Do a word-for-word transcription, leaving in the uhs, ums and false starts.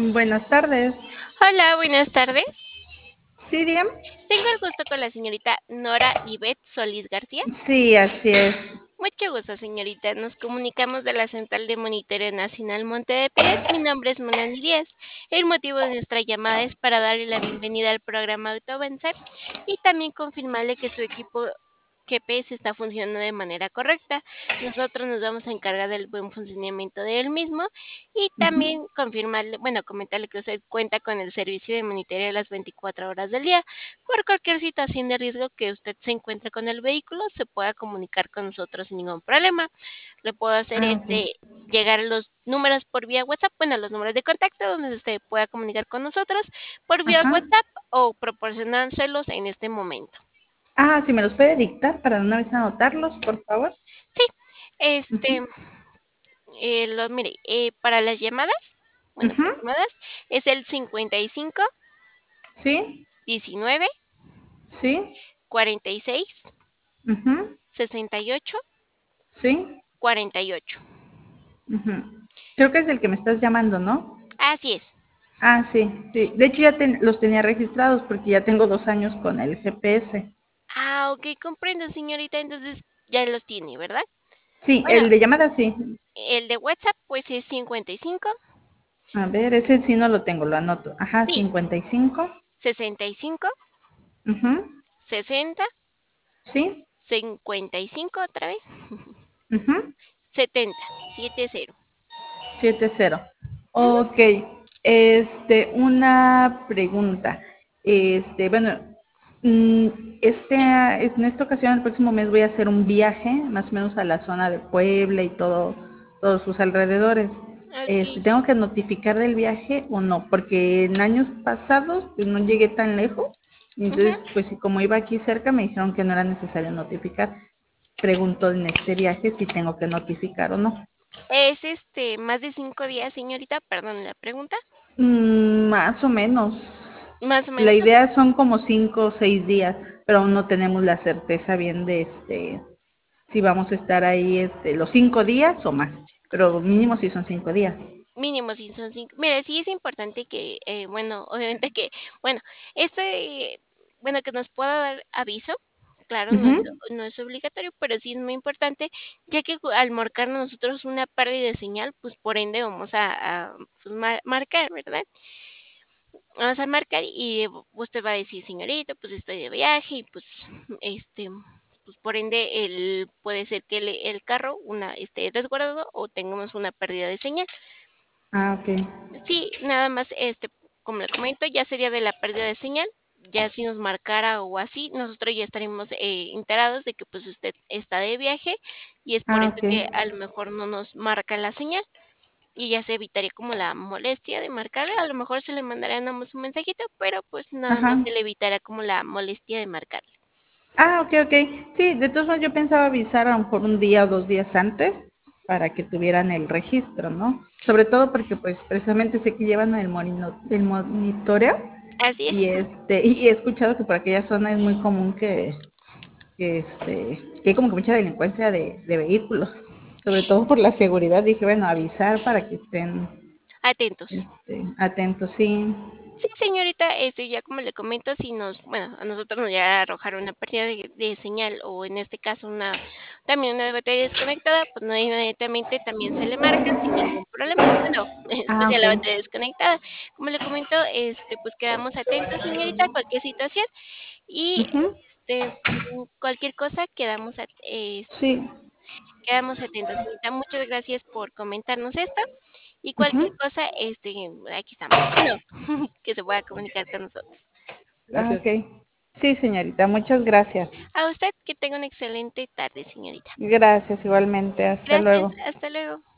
Buenas tardes. Hola, buenas tardes. Sí, dígame. Tengo el gusto con la señorita Nora Ivette Solís García. Sí, así es. Mucho gusto, señorita. Nos comunicamos de la Central de Monitoreo Nacional Monte de Piedad. Mi nombre es Melanie Díaz. El motivo de nuestra llamada es para darle la bienvenida al programa Autovencer y también confirmarle que su equipo G P S está funcionando de manera correcta. Nosotros nos vamos a encargar del buen funcionamiento de él mismo y Ujú. también confirmarle, bueno, comentarle que usted cuenta con el servicio de monitoreo las veinticuatro horas del día. Por cualquier situación de riesgo que usted se encuentre con el vehículo, se pueda comunicar con nosotros sin ningún problema. Le puedo hacer Ah, ok. este llegar los números por vía WhatsApp, bueno, los números de contacto donde usted pueda comunicar con nosotros por vía Ajá. WhatsApp o proporcionárselos en este momento. Ah, si me los puede dictar para de una vez anotarlos, por favor. Sí, este, Ujú. eh, lo, mire, eh, para las llamadas, bueno, Ujú. para llamadas es el cincuenta y cinco, Sí, diecinueve, sí. cuarenta y seis, Ujú. sesenta y ocho, Sí. cuarenta y ocho. Ujú. Creo que es el que me estás llamando, ¿no? Así es. Ah, sí, sí. De hecho, ya ten- los tenía registrados porque ya tengo dos años con el G P S. Ah, ok, comprendo, señorita. Entonces ya los tiene, ¿verdad? Sí, Bueno, el de llamada sí. el de WhatsApp, pues es cincuenta y cinco, A ver, ese sí no lo tengo, lo anoto. Ajá, sí, cincuenta y cinco. sesenta y cinco, Ujú. sesenta, Sí. cincuenta y cinco otra vez, Ujú. setenta, siete cero. Siete cero. Ujú, Ok, este, una pregunta. Este, bueno, mm, este, en esta ocasión, el próximo mes voy a hacer un viaje, más o menos a la zona de Puebla y todo, todos sus alrededores. Este, ok. ¿tengo que notificar del viaje o no? Porque en años pasados, pues no llegué tan lejos. Y Ujú. entonces, pues sí, como iba aquí cerca, me dijeron que no era necesario notificar. Pregunto en este viaje si tengo que notificar o no. Es este más de cinco días, señorita, perdón la pregunta. Mm, más o menos. Más o La menos, ok. idea son como cinco o seis días, pero aún no tenemos la certeza bien de este si vamos a estar ahí este los cinco días o más, pero mínimo si son cinco días. Mínimo si son cinco. Mira, sí es importante que, eh, bueno, obviamente que, bueno, este, bueno, que nos pueda dar aviso. Claro, no es, Ujú. no es obligatorio, pero sí es muy importante, ya que cu- al marcar nosotros una pérdida de señal, pues por ende vamos a, a, pues, mar- marcar, ¿verdad? Vamos a marcar y usted va a decir, señorita, pues estoy de viaje y pues, este, pues por ende el, puede ser que el, el carro una, esté resguardado o tengamos una pérdida de señal. Ah, ok. Sí, nada más, este, como le comento, ya sería de la pérdida de señal. Ya si nos marcara o así, nosotros ya estaremos eh, enterados de que pues usted está de viaje y es por Ah, eso ok. que a lo mejor no nos marca la señal y ya se evitaría como la molestia de marcarle. A lo mejor se le mandaría nada más un mensajito, pero pues nada Ajá. más se le evitará como la molestia de marcarle. Ah, ok, ok. Sí, de todos modos yo pensaba avisar a lo mejor un día o dos días antes para que tuvieran el registro, ¿no? Sobre todo porque pues precisamente sé que llevan el, morino- el monitoreo Así y es. este y he escuchado que por aquella zona es muy común que, que este que hay como que mucha delincuencia de, de vehículos, sobre todo por la seguridad. Dije, bueno, avisar para que estén Atentos. este, atentos, sí. Sí, señorita, este, ya como le comento, si nos, bueno, a nosotros nos llega a arrojar una pérdida de, de señal o en este caso una, también una batería desconectada, pues no inmediatamente también se le marca sin ningún problema. Bueno, Ah, especial ok. la batería desconectada. Como le comento, este, pues quedamos atentos, señorita, a cualquier situación y Ujú. este, mm, cualquier cosa quedamos, at- este, Sí. quedamos atentos, señorita. Muchas gracias por comentarnos esto. Y cualquier Ujú. cosa, este, aquí estamos. Bueno, que se pueda comunicar con nosotros. Ah, ok. Sí, señorita, muchas gracias. A usted que tenga una excelente tarde, señorita. Gracias igualmente. Hasta Gracias, luego. hasta luego.